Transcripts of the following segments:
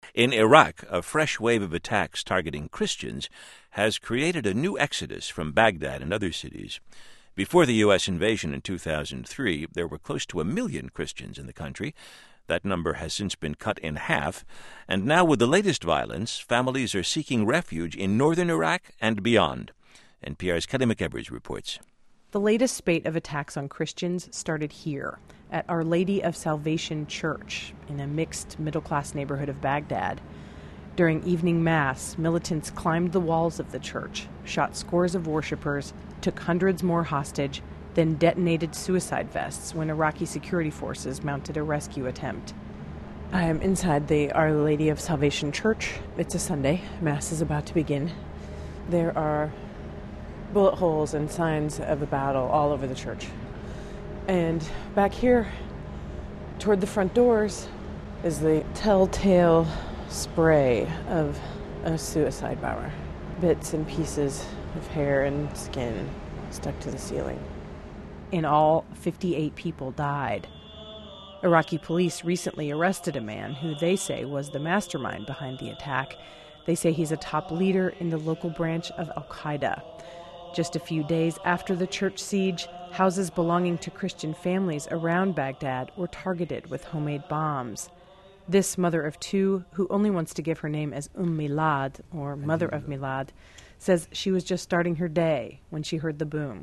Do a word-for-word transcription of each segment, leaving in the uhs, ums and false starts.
In Iraq, a fresh wave of attacks targeting Christians has created a new exodus from Baghdad and other cities. Before the U S invasion in two thousand three, there were close to a million Christians in the country. That number has since been cut in half, and now with the latest violence, families are seeking refuge in northern Iraq and beyond. N P R's Kelly McEvers reports. The latest spate of attacks on Christians started here, at Our Lady of Salvation Church, in a mixed middle-class neighborhood of Baghdad. During evening mass, militants climbed the walls of the church, shot scores of worshippers, took hundreds more hostage, then detonated suicide vests when Iraqi security forces mounted a rescue attempt. I am inside the Our Lady of Salvation Church. It's a Sunday. Mass is about to begin. There are bullet holes and signs of a battle all over the church. And back here, toward the front doors, is the telltale spray of a suicide bomber. Bits and pieces of hair and skin stuck to the ceiling. In all, fifty-eight people died. Iraqi police recently arrested a man who they say was the mastermind behind the attack. They say he's a top leader in the local branch of Al-Qaeda. Just a few days after the church siege, houses belonging to Christian families around Baghdad were targeted with homemade bombs. This mother of two, who only wants to give her name as Umm Milad, or Mother of Milad, says she was just starting her day when she heard the boom.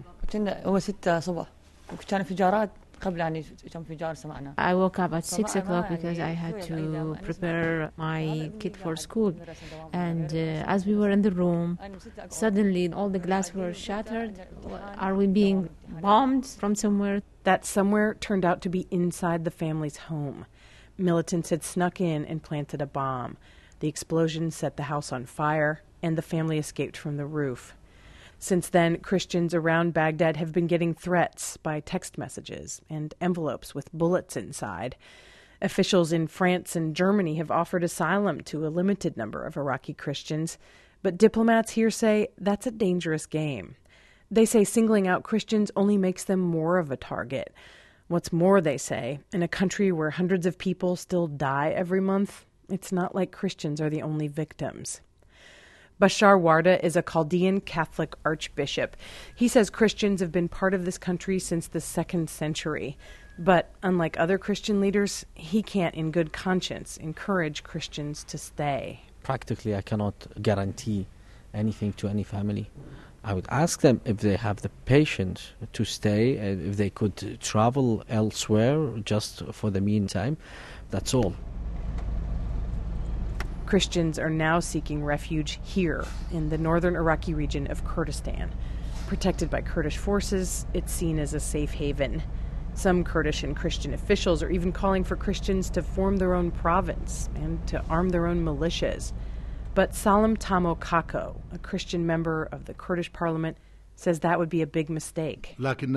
I woke up at six o'clock because I had to prepare my kid for school. And uh, as we were in the room, suddenly all the glass were shattered. Are we being bombed from somewhere? That somewhere turned out to be inside the family's home. Militants had snuck in and planted a bomb. The explosion set the house on fire, and the family escaped from the roof. Since then, Christians around Baghdad have been getting threats by text messages and envelopes with bullets inside. Officials in France and Germany have offered asylum to a limited number of Iraqi Christians, but diplomats here say that's a dangerous game. They say singling out Christians only makes them more of a target. What's more, they say, in a country where hundreds of people still die every month, it's not like Christians are the only victims. Bashar Warda is a Chaldean Catholic archbishop. He says Christians have been part of this country since the second century. But unlike other Christian leaders, he can't in good conscience encourage Christians to stay. Practically, I cannot guarantee anything to any family. I would ask them if they have the patience to stay, if they could travel elsewhere just for the meantime. That's all. Christians are now seeking refuge here in the northern Iraqi region of Kurdistan. Protected by Kurdish forces, it's seen as a safe haven. Some Kurdish and Christian officials are even calling for Christians to form their own province and to arm their own militias. But Salam Tamo Kako, a Christian member of the Kurdish parliament, says that would be a big mistake.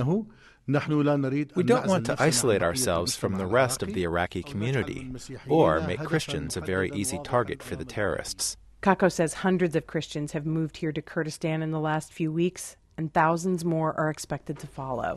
We don't want to isolate ourselves from the rest of the Iraqi community or make Christians a very easy target for the terrorists. Kako says hundreds of Christians have moved here to Kurdistan in the last few weeks, and thousands more are expected to follow.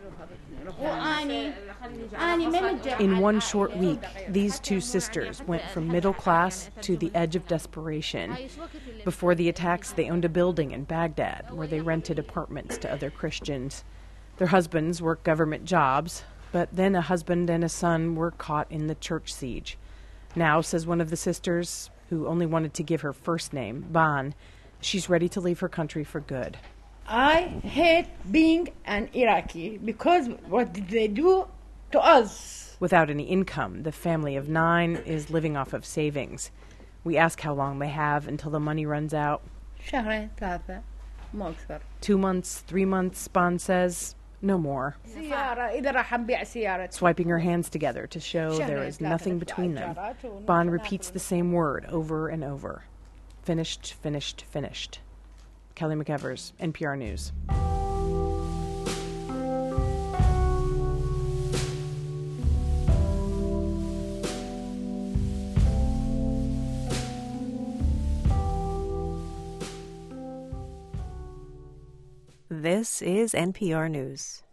In one short week, these two sisters went from middle class to the edge of desperation. Before the attacks, they owned a building in Baghdad where they rented apartments to other Christians. Their husbands worked government jobs, but then a husband and a son were caught in the church siege. Now, says one of the sisters, who only wanted to give her first name, Ban, she's ready to leave her country for good. I hate being an Iraqi because what did they do to us? Without any income, the family of nine is living off of savings. We ask how long they have until the money runs out. Two months, three months, Ban says. No more. Swiping her hands together to show there is nothing between them, Ban repeats the same word over and over. Finished, finished, finished. Kelly McEvers, N P R News. This is N P R News.